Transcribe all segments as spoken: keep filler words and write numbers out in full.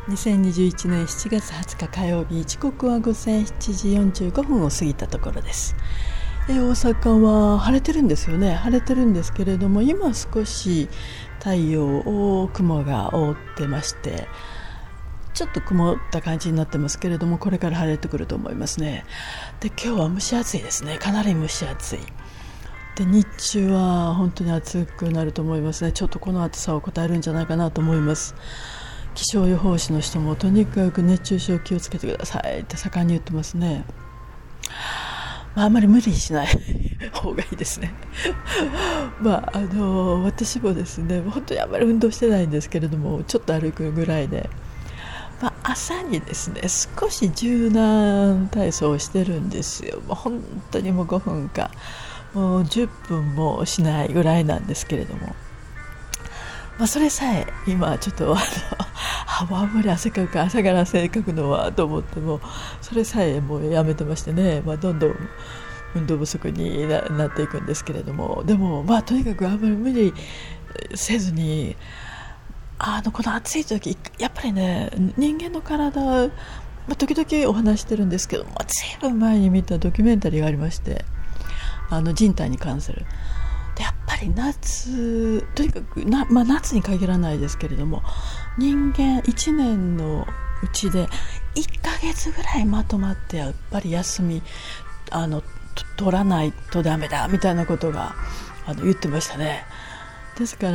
にせんにじゅういちねんしちがつはつか火曜日、時刻は午前しちじよんじゅうごふんを過ぎたところです。え大阪は晴れてるんですよね。晴れてるんですけれども、今少し太陽を雲が覆ってまして、ちょっと曇った感じになってますけれども、これから晴れてくると思いますね。で、今日は蒸し暑いですね。かなり蒸し暑いで、日中は本当に暑くなると思いますね。ちょっとこの暑さを応えるんじゃないかなと思います。気象予報士の人もとにかく熱中症気をつけてくださいって盛んに言ってますね。まあ、あんまり無理しない方がいいですねまあ、あの私もですね、本当にあんまり運動してないんですけれども、ちょっと歩くぐらいで、まあ、朝にですね少し柔軟体操をしてるんですよ。もう本当にもうごふんかもうじゅっぷんもしないぐらいなんですけれども、まあ、それさえ今ちょっとあのあんまり汗かく朝から汗かくのはと思っても、それさえもうやめてましてね、まあ、どんどん運動不足に な, なっていくんですけれども、でも、まあ、とにかくあんまり無理せずに、あのこの暑い時やっぱりね、人間の体、まあ、時々お話してるんですけども、ずいぶん前に見たドキュメンタリーがありまして、あの人体に関するで、やっぱり夏とにかくな、まあ、夏に限らないですけれども、人間いちねんのうちでいっかげつぐらいまとまってやっぱり休みあの取らないとダメだみたいなことがあの言ってましたね。ですから、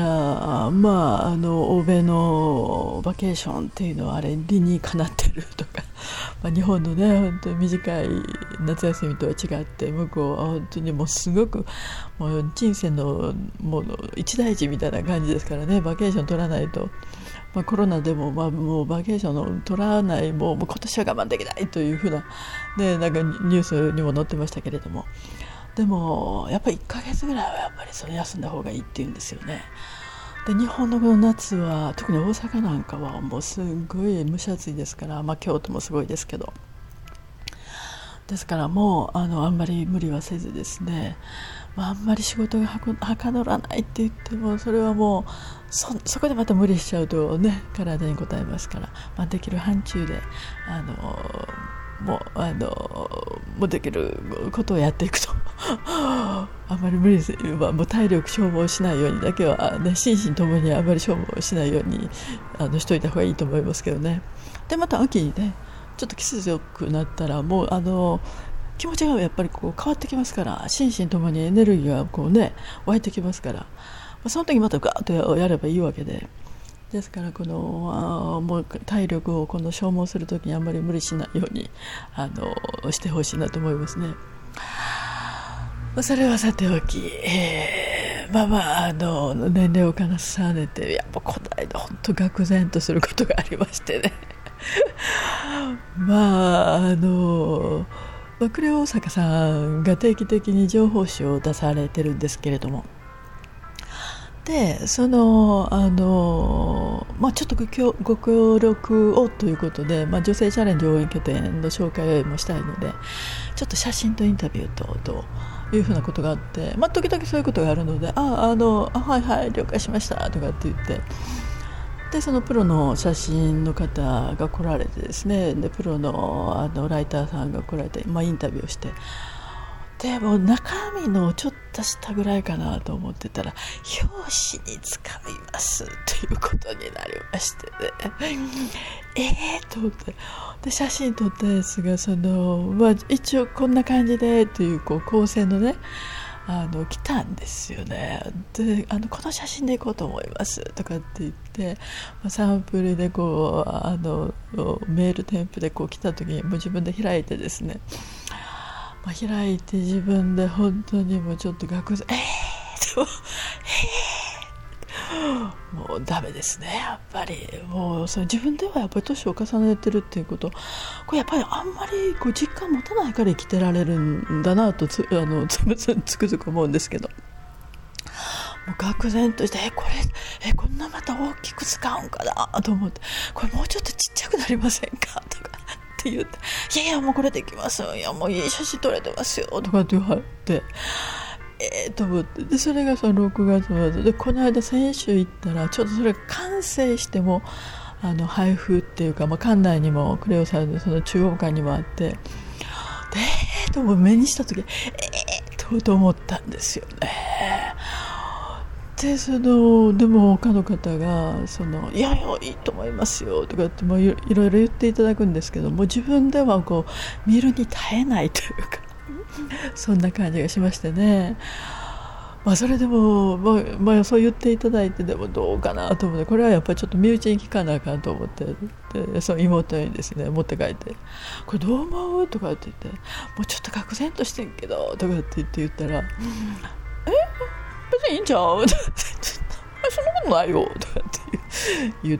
まあ、あの欧米のバケーションっていうのはあれ理にかなってるとか、まあ、日本のね本当に短い夏休みとは違って、向こうは本当にもうすごくもう人生のもう一大事みたいな感じですからね。バケーション取らないと、まあ、コロナでも、まあ、もうバケーションの取らないもう、もう今年は我慢できないというふうな、ね、なんかニュースにも載ってましたけれども、でもやっぱりいっかげつぐらいはやっぱりそれ休んだ方がいいって言うんですよね。で、日本のこの夏は特に大阪なんかはもうすごい蒸し暑いですから、まあ、京都もすごいですけど、ですからもう あのあんまり無理はせずですね、まあ、あんまり仕事がはかはかどらないって言っても、それはもう そ, そこでまた無理しちゃうとね、体に応えますから、まあ、できる範疇であのもうあのもうできることをやっていくとあまり無理せ、まあ、もう体力消耗しないようにだけは、ね、心身ともにあまり消耗しないようにあのしといた方がいいと思いますけどね。でまた秋にねちょっと季節よくなったら、もうあの気持ちがやっぱりこう変わってきますから、心身ともにエネルギーがこうね湧いてきますから、その時またガーッとやればいいわけで、ですからこのあもう体力をこの消耗するときにあんまり無理しないようにあのしてほしいなと思いますね。それはさておき、えー、まあまああの年齢を重ねて、やっぱこの間本当愕然とすることがありましてねまああのクレオ大阪さんが定期的に情報誌を出されてるんですけれども、でそのあの、まあ、ちょっと ご, 協ご協力をということで、まあ、女性チャレンジ応援拠点の紹介もしたいので、ちょっと写真とインタビューとというふうなことがあって、まあ、時々そういうことがあるので、ああのあはいはい了解しましたとかって言って、でそのプロの写真の方が来られてですね、でプロ の, あのライターさんが来られて、まあ、インタビューをして、でも中身のちょっとしたぐらいかなと思ってたら、表紙に使いますということになりましてねええーと思って、で写真撮ったやつがその、まあ、一応こんな感じでという、こう構成のねあの来たんですよね。であのこの写真でいこうと思いますとかって言って、まあ、サンプルでこうあのメール添付でこう来た時にもう自分で開いてですね、まあ、開いて自分で本当にもうちょっと学生えーとえーもうダメですね。やっぱりもうそれ自分ではやっぱり年を重ねてるっていうこと、これやっぱりあんまりこう実感持たないから生きてられるんだなとつあのつつつくづく思うんですけど、もう愕然として、えこれえこんなまた大きく使うんかなと思って、これもうちょっとちっちゃくなりませんかとかって言って、いやいやもうこれできますよ、いやもういい写真撮れてますよとかって言われて、えーと思って、でそれがそのろくがつまでで、この間先週行ったらちょっとそれが完成してもああの配布っていうか、まあ、館内にもクレオさんのその中央館にもあって、でえーと目にした時えーとと思ったんですよね。でそのでも他の方がそのいやいやいいと思いますよとかってもう い, いろいろ言っていただくんですけども、自分ではこう見るに耐えないというかそんな感じがしましてね。まあ、それでも、まあまあ、そう言っていただいて、でもどうかなと思って、これはやっぱりちょっと身内に聞かなあかんと思って、でその妹にですね持って帰って、これどう思うとかって言って、もうちょっと愕然としてんけどとかって言って言ったら、え別にいいんちゃうとかってそんなことないよとかって言って、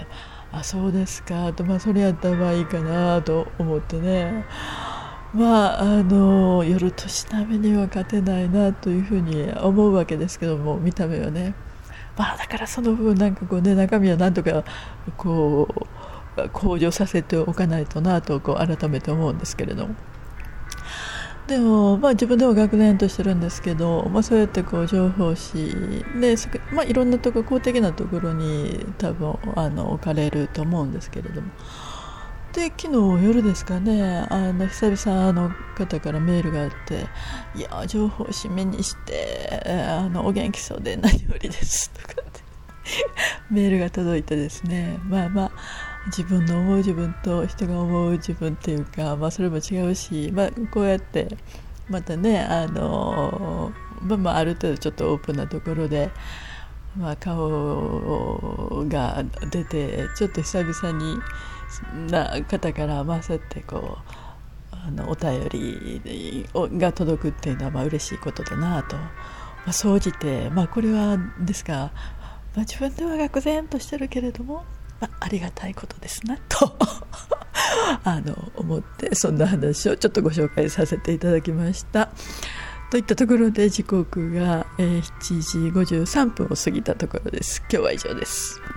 あそうですかと、まあそれやったらいいかなと思ってね。まあ、あの夜としなみには勝てないなというふうに思うわけですけども、見た目はね、まあ、だからその分なんかこう、ね、中身はなんとかこう向上させておかないとなとこう改めて思うんですけれども、でも、まあ、自分でも学年としてるんですけど、まあ、そうやってこう情報誌で、まあ、いろんなところ公的なところに多分あの置かれると思うんですけれども、で昨日夜ですかね、あの久々の方からメールがあって、いや情報誌目にしてあのお元気そうで何よりですとかってメールが届いてですね、まあまあ自分の思う自分と人が思う自分っていうか、まあ、それも違うし、まあ、こうやってまたね、あの、まあ、まあある程度ちょっとオープンなところで、まあ、が出てちょっと久々にな方から、まあ、そうやってこうあのお便りが届くっていうのはまあ嬉しいことだなと、まあ、総じて、まあ、これはですが、まあ、自分では愕然としてるけれども、まあ、ありがたいことですなとあの思って、そんな話をちょっとご紹介させていただきましたといったところで、時刻がしちじごじゅうさんぷんを過ぎたところです。今日は以上です。